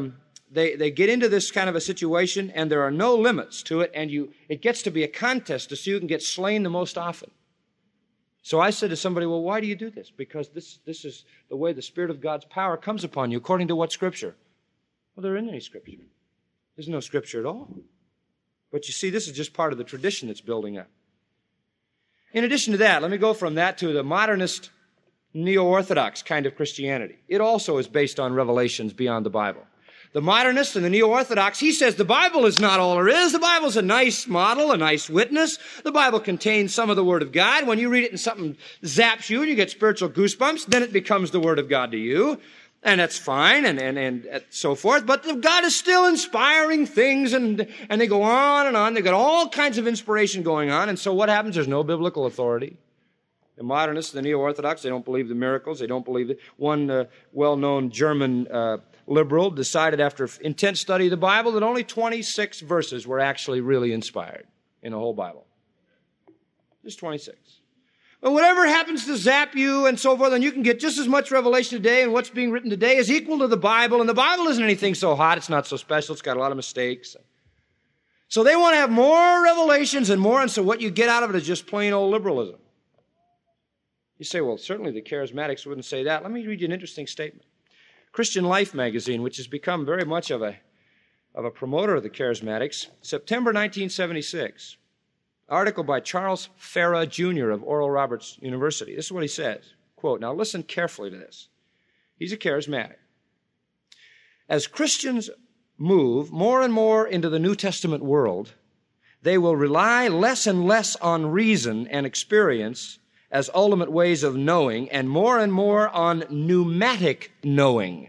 they get into this kind of a situation, and there are no limits to it, and it gets to be a contest to see who can get slain the most often. So I said to somebody, well, why do you do this? Because this is the way the Spirit of God's power comes upon you, according to what Scripture? Well, there isn't any Scripture. There's no Scripture at all. But you see, this is just part of the tradition that's building up. In addition to that, let me go from that to the modernist, neo-Orthodox kind of Christianity. It also is based on revelations beyond the Bible. The modernist and the neo-Orthodox, he says the Bible is not all there is. The Bible's a nice model, a nice witness. The Bible contains some of the Word of God. When you read it and something zaps you and you get spiritual goosebumps, then it becomes the Word of God to you. And that's fine and so forth. But God is still inspiring things and they go on and on. They've got all kinds of inspiration going on. And so what happens? There's no biblical authority. The modernists, the neo-Orthodox, they don't believe the miracles. They don't believe it. One well-known German liberal decided after intense study of the Bible that only 26 verses were actually really inspired in the whole Bible. Just 26. But whatever happens to zap you and so forth, and you can get just as much revelation today, and what's being written today is equal to the Bible, and the Bible isn't anything so hot, it's not so special, it's got a lot of mistakes. So they want to have more revelations and more, and so what you get out of it is just plain old liberalism. You say, well, certainly the charismatics wouldn't say that. Let me read you an interesting statement. Christian Life magazine, which has become very much of a promoter of the charismatics, September 1976, article by Charles Farah Jr. of Oral Roberts University. This is what he says, quote, now listen carefully to this. He's a charismatic. As Christians move more and more into the New Testament world, they will rely less and less on reason and experience as ultimate ways of knowing, and more on pneumatic knowing.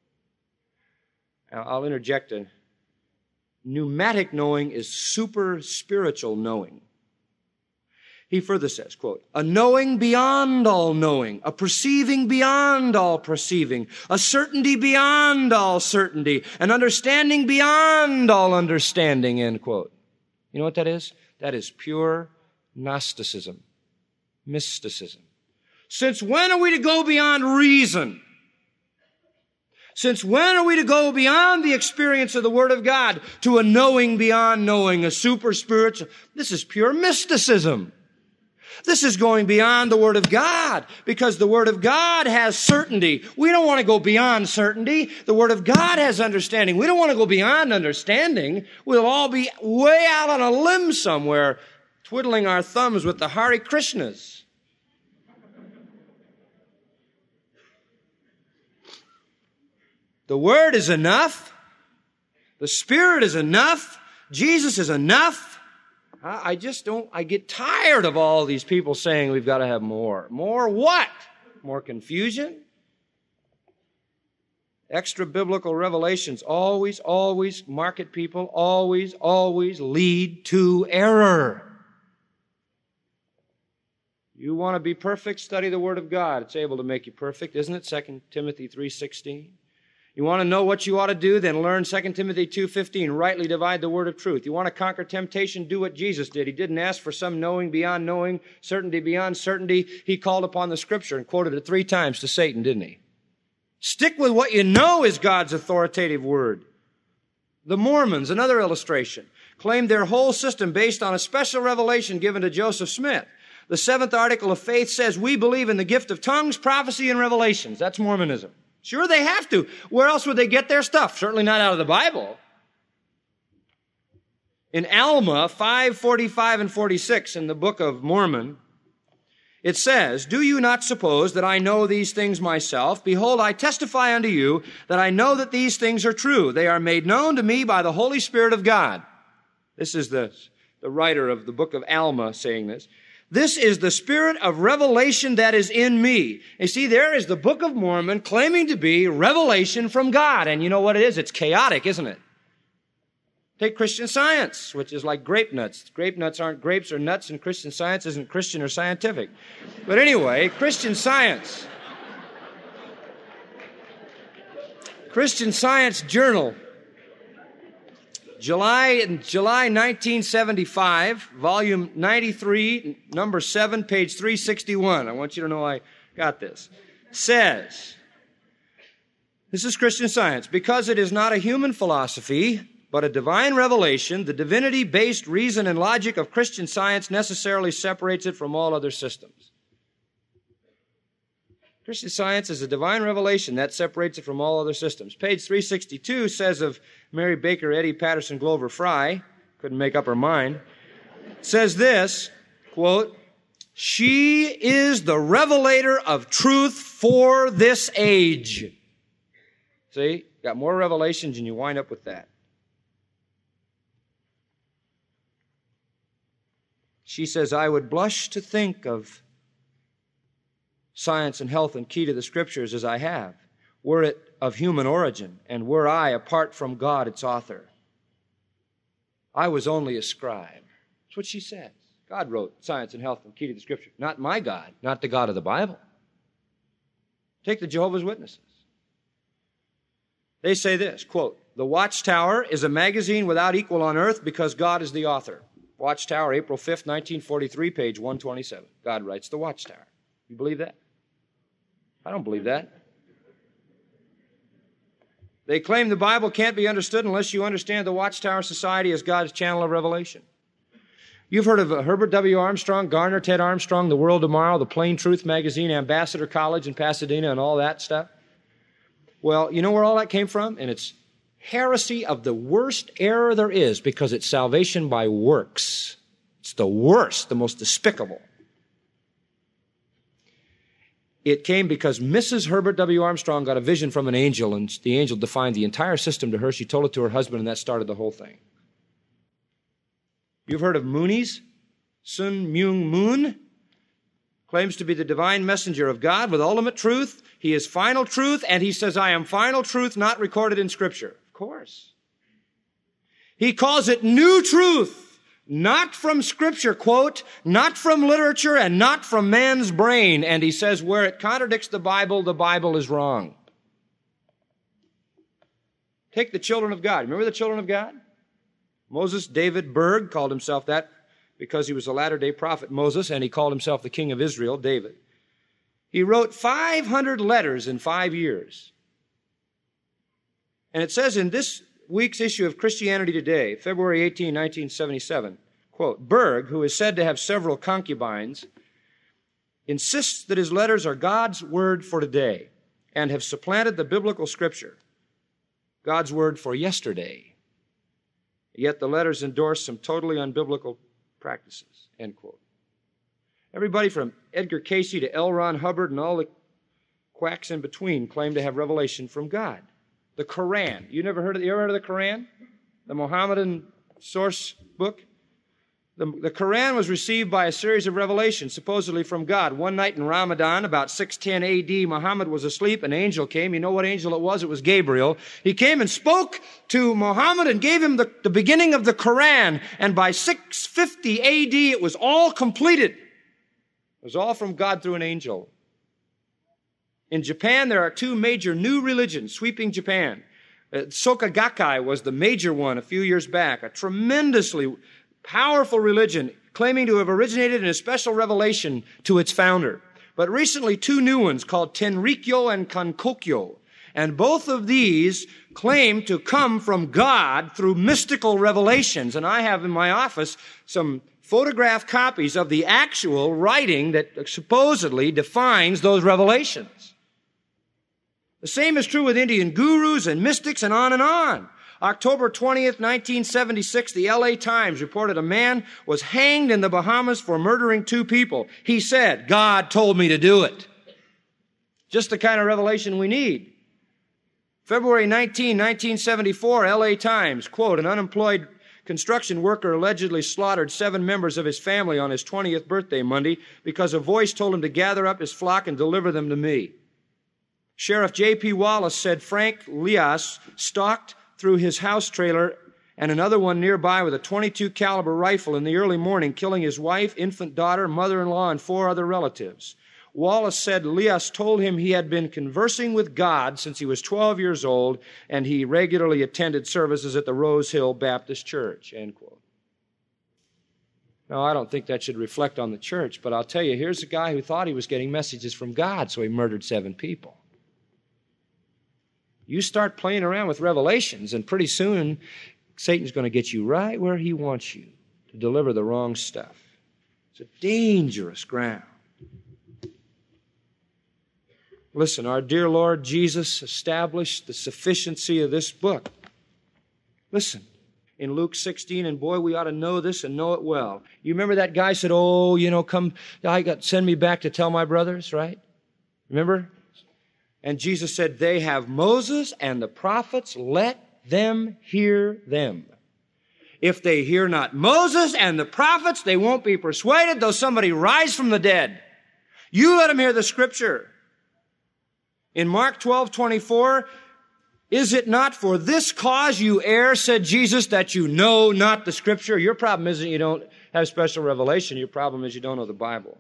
Now, I'll interject a pneumatic knowing is super spiritual knowing. He further says, quote, a knowing beyond all knowing, a perceiving beyond all perceiving, a certainty beyond all certainty, an understanding beyond all understanding, end quote. You know what that is? That is pure Gnosticism. Mysticism. Since when are we to go beyond reason? Since when are we to go beyond the experience of the Word of God to a knowing beyond knowing, a super spiritual? This is pure mysticism. This is going beyond the Word of God because the Word of God has certainty. We don't want to go beyond certainty. The Word of God has understanding. We don't want to go beyond understanding. We'll all be way out on a limb somewhere twiddling our thumbs with the Hare Krishnas. The Word is enough. The Spirit is enough. Jesus is enough. I get tired of all these people saying we've got to have more. More what? More confusion? Extra biblical revelations always market people, always lead to error. You want to be perfect? Study the Word of God. It's able to make you perfect, isn't it? 2 Timothy 3:16. You want to know what you ought to do? Then learn 2 Timothy 2:15. Rightly divide the word of truth. You want to conquer temptation? Do what Jesus did. He didn't ask for some knowing beyond knowing, certainty beyond certainty. He called upon the Scripture and quoted it 3 times to Satan, didn't he? Stick with what you know is God's authoritative word. The Mormons, another illustration, claimed their whole system based on a special revelation given to Joseph Smith. The 7th article of faith says we believe in the gift of tongues, prophecy, and revelations. That's Mormonism. Sure, they have to. Where else would they get their stuff? Certainly not out of the Bible. In Alma 5:45 and 46 in the Book of Mormon, it says, do you not suppose that I know these things myself? Behold, I testify unto you that I know that these things are true. They are made known to me by the Holy Spirit of God. This is the writer of the Book of Alma saying this. This is the spirit of revelation that is in me. You see, there is the Book of Mormon claiming to be revelation from God. And you know what it is? It's chaotic, isn't it? Take Christian Science, which is like grape nuts. Grape nuts aren't grapes or nuts, and Christian Science isn't Christian or scientific. But anyway, Christian Science. Christian Science Journal. July 1975, volume 93, number 7, page 361. I want you to know I got this. Says, This is Christian Science. Because it is not a human philosophy, but a divine revelation, the divinity-based reason and logic of Christian Science necessarily separates it from all other systems. Christian Science is a divine revelation that separates it from all other systems. Page 362 says of Mary Baker Eddy Patterson Glover Fry, couldn't make up her mind, says this, quote, "She is the revelator of truth for this age." See, got more revelations and you wind up with that. She says, "I would blush to think of Science and Health and Key to the Scriptures as I have, were it of human origin, and were I, apart from God, its author. I was only a scribe." That's what she says. God wrote Science and Health and Key to the Scriptures. Not my God, not the God of the Bible. Take the Jehovah's Witnesses. They say this, quote, "The Watchtower is a magazine without equal on earth because God is the author." Watchtower, April 5th, 1943, page 127. God writes the Watchtower. You believe that? I don't believe that. They claim the Bible can't be understood unless you understand the Watchtower Society as God's channel of revelation. You've heard of Herbert W. Armstrong, Garner Ted Armstrong, The World Tomorrow, the Plain Truth magazine, Ambassador College in Pasadena, and all that stuff. Well, you know where all that came from? And it's heresy of the worst error there is because it's salvation by works. It's the worst, the most despicable. It came because Mrs. Herbert W. Armstrong got a vision from an angel, and the angel defined the entire system to her. She told it to her husband, and that started the whole thing. You've heard of Moonies? Sun Myung Moon claims to be the divine messenger of God with ultimate truth. He is final truth, and he says, "I am final truth not recorded in Scripture." Of course. He calls it new truth. Not from Scripture, quote, not from literature and not from man's brain. And he says where it contradicts the Bible is wrong. Take the children of God. Remember the children of God? Moses David Berg called himself that because he was a latter-day prophet, Moses, and he called himself the king of Israel, David. He wrote 500 letters in 5 years. And it says in this week's issue of Christianity Today, February 18, 1977, quote, "Berg, who is said to have several concubines, insists that his letters are God's word for today and have supplanted the biblical Scripture, God's word for yesterday. Yet the letters endorse some totally unbiblical practices," end quote. Everybody from Edgar Casey to L. Ron Hubbard and all the quacks in between claim to have revelation from God. The Quran. You ever heard of the Quran? The Mohammedan source book? The Quran was received by a series of revelations, supposedly from God. One night in Ramadan, about 610 A.D., Muhammad was asleep. An angel came. You know what angel it was? It was Gabriel. He came and spoke to Muhammad and gave him the beginning of the Quran. And by 650 A.D., it was all completed. It was all from God through an angel. In Japan, there are two major new religions sweeping Japan. Soka Gakkai was the major one a few years back, a tremendously powerful religion claiming to have originated in a special revelation to its founder. But recently, two new ones called Tenrikyo and Kankokyo. And both of these claim to come from God through mystical revelations. And I have in my office some photographed copies of the actual writing that supposedly defines those revelations. The same is true with Indian gurus and mystics and on and on. October 20th, 1976, the LA Times reported a man was hanged in the Bahamas for murdering 2 people. He said, "God told me to do it." Just the kind of revelation we need. February 19, 1974, LA Times, quote, "An unemployed construction worker allegedly slaughtered 7 members of his family on his 20th birthday Monday because a voice told him to gather up his flock and deliver them to me." Sheriff J.P. Wallace said Frank Lias stalked through his house trailer and another one nearby with a .22 caliber rifle in the early morning, killing his wife, infant daughter, mother-in-law, and 4 other relatives. Wallace said Lias told him he had been conversing with God since he was 12 years old, and he regularly attended services at the Rose Hill Baptist Church, end quote. Now, I don't think that should reflect on the church, but I'll tell you, here's a guy who thought he was getting messages from God, so he murdered 7 people. You start playing around with revelations, and pretty soon Satan's going to get you right where he wants you to deliver the wrong stuff. It's a dangerous ground. Listen, our dear Lord Jesus established the sufficiency of this book. Listen, in Luke 16, and boy, we ought to know this and know it well. You remember that guy said, send me back to tell my brothers, right? Remember? And Jesus said, they have Moses and the prophets, let them hear them. If they hear not Moses and the prophets, they won't be persuaded, though somebody rise from the dead. You let them hear the Scripture. In Mark 12:24, is it not for this cause you err, said Jesus, that you know not the Scripture? Your problem isn't you don't have special revelation. Your problem is you don't know the Bible.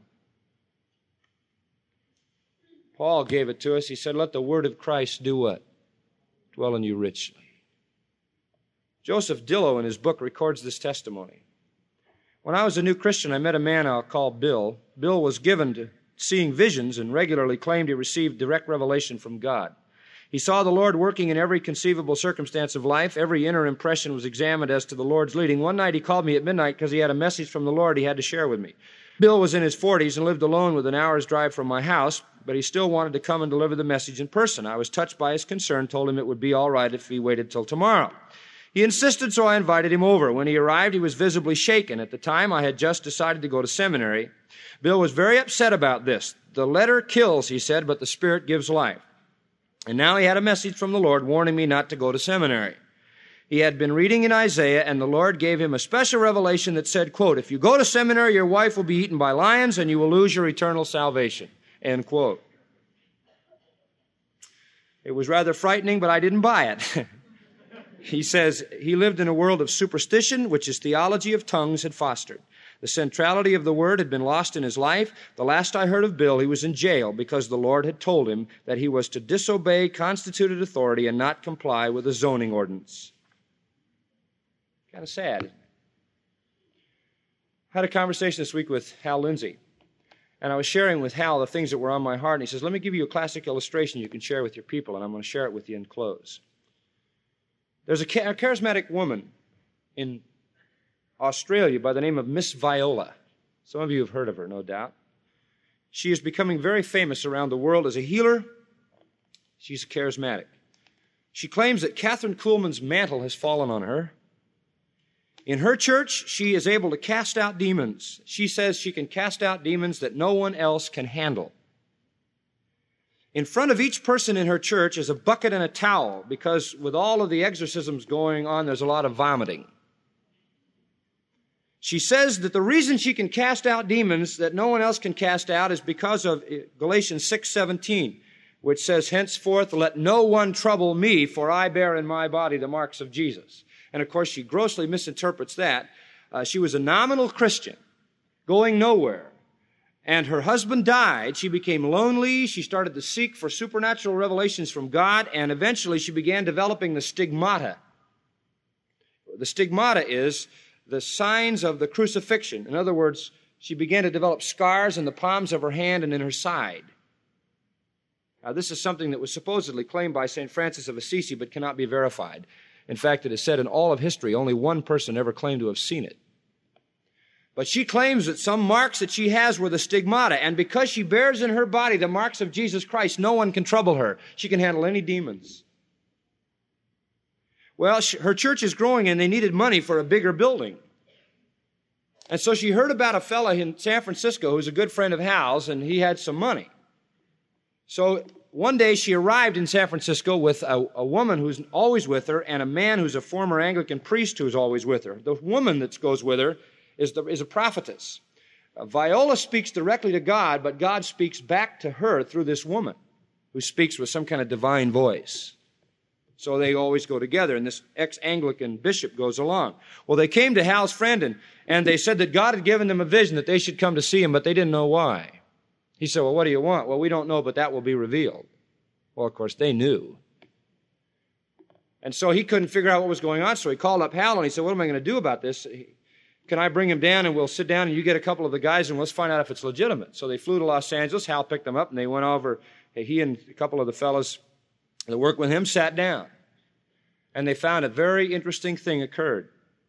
Paul gave it to us. He said, let the word of Christ do what? Dwell in you richly. Joseph Dillow in his book records this testimony. When I was a new Christian, I met a man I'll call Bill. Bill was given to seeing visions and regularly claimed he received direct revelation from God. He saw the Lord working in every conceivable circumstance of life. Every inner impression was examined as to the Lord's leading. One night he called me at midnight because he had a message from the Lord he had to share with me. Bill was in his 40s and lived alone with an hour's drive from my house, but he still wanted to come and deliver the message in person. I was touched by his concern, told him it would be all right if he waited till tomorrow. He insisted, so I invited him over. When he arrived, he was visibly shaken. At the time, I had just decided to go to seminary. Bill was very upset about this. The letter kills, he said, but the Spirit gives life. And now he had a message from the Lord warning me not to go to seminary. He had been reading in Isaiah, and the Lord gave him a special revelation that said, quote, if you go to seminary, your wife will be eaten by lions, and you will lose your eternal salvation, end quote. It was rather frightening, but I didn't buy it. He says he lived in a world of superstition, which his theology of tongues had fostered. The centrality of the word had been lost in his life. The last I heard of Bill, he was in jail because the Lord had told him that he was to disobey constituted authority and not comply with a zoning ordinance. Kind of sad. I had a conversation this week with Hal Lindsey, and I was sharing with Hal the things that were on my heart, and he says, let me give you a classic illustration you can share with your people, and I'm going to share it with you in close. There's a charismatic woman in Australia by the name of Miss Viola. Some of you have heard of her, no doubt. She is becoming very famous around the world as a healer. She's charismatic. She claims that Catherine Kuhlman's mantle has fallen on her. In her church, she is able to cast out demons. She says she can cast out demons that no one else can handle. In front of each person in her church is a bucket and a towel because with all of the exorcisms going on, there's a lot of vomiting. She says that the reason she can cast out demons that no one else can cast out is because of Galatians 6:17, which says, henceforth let no one trouble me, for I bear in my body the marks of Jesus. And of course, she grossly misinterprets that. She was a nominal Christian, going nowhere. And her husband died. She became lonely. She started to seek for supernatural revelations from God, and eventually she began developing the stigmata. The stigmata is the signs of the crucifixion. In other words, she began to develop scars in the palms of her hand and in her side. Now, this is something that was supposedly claimed by St. Francis of Assisi, but cannot be verified. In fact, it is said in all of history, only one person ever claimed to have seen it. But she claims that some marks that she has were the stigmata, and because she bears in her body the marks of Jesus Christ, no one can trouble her. She can handle any demons. Well, her church is growing, and they needed money for a bigger building. And so she heard about a fellow in San Francisco who's a good friend of Hal's, and he had some money. So one day she arrived in San Francisco with a woman who's always with her and a man who's a former Anglican priest who's always with her. The woman that goes with her is a prophetess. Viola speaks directly to God, but God speaks back to her through this woman who speaks with some kind of divine voice. So they always go together, and this ex-Anglican bishop goes along. Well, they came to Hal's friend, and they said that God had given them a vision that they should come to see him, but they didn't know why. He said, well, what do you want? Well, we don't know, but that will be revealed. Well, of course, they knew. And so he couldn't figure out what was going on, so he called up Hal, and he said, what am I going to do about this? Can I bring him down, and we'll sit down, and you get a couple of the guys, and let's find out if it's legitimate. So they flew to Los Angeles. Hal picked them up, and they went over. He and a couple of the fellows that worked with him sat down, and they found a very interesting thing occurred.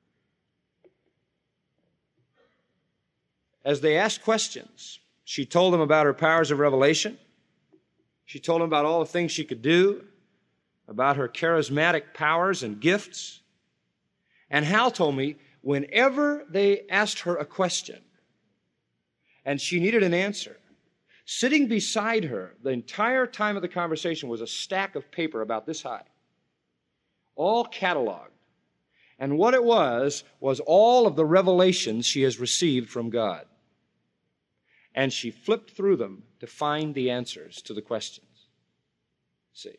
As they asked questions, she told them about her powers of revelation. She told them about all the things she could do, about her charismatic powers and gifts. And Hal told me whenever they asked her a question and she needed an answer, sitting beside her the entire time of the conversation was a stack of paper about this high, all cataloged. And what it was all of the revelations she has received from God. And she flipped through them to find the answers to the questions. See?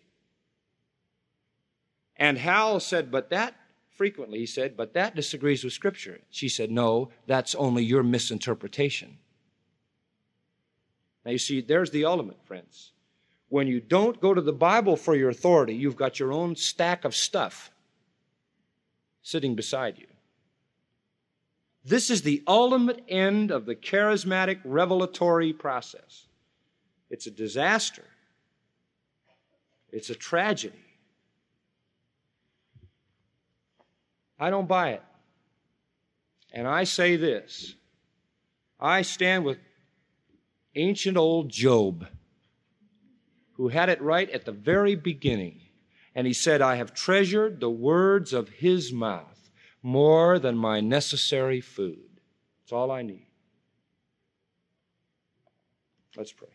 And Hal said, frequently he said, but that disagrees with Scripture. She said, no, that's only your misinterpretation. Now you see, there's the ultimate, friends. When you don't go to the Bible for your authority, you've got your own stack of stuff sitting beside you. This is the ultimate end of the charismatic revelatory process. It's a disaster. It's a tragedy. I don't buy it. And I say this. I stand with ancient old Job, who had it right at the very beginning. And he said, I have treasured the words of his mouth more than my necessary food. It's all I need. Let's pray.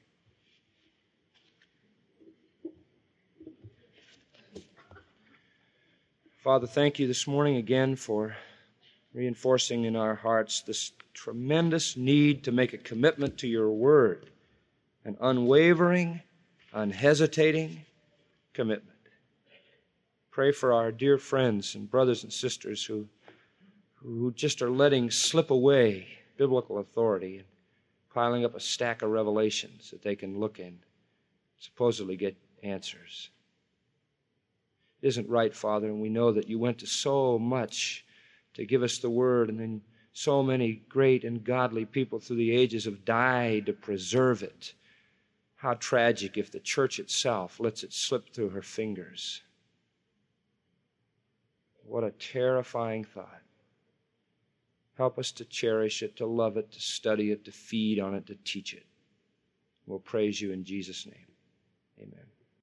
Father, thank you this morning again for reinforcing in our hearts this tremendous need to make a commitment to your word, an unwavering, unhesitating commitment. Pray for our dear friends and brothers and sisters who just are letting slip away biblical authority and piling up a stack of revelations that they can look in, supposedly get answers. It isn't right, Father, and we know that you went to so much to give us the word, and then so many great and godly people through the ages have died to preserve it. How tragic if the church itself lets it slip through her fingers. What a terrifying thought. Help us to cherish it, to love it, to study it, to feed on it, to teach it. We'll praise you in Jesus' name. Amen.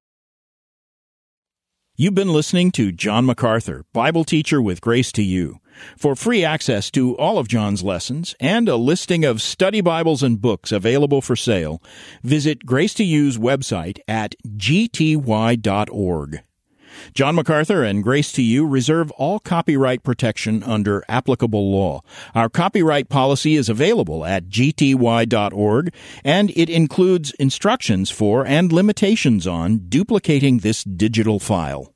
You've been listening to John MacArthur, Bible teacher with Grace to You. For free access to all of John's lessons and a listing of study Bibles and books available for sale, visit Grace to You's website at gty.org. John MacArthur and Grace to You reserve all copyright protection under applicable law. Our copyright policy is available at gty.org, and it includes instructions for and limitations on duplicating this digital file.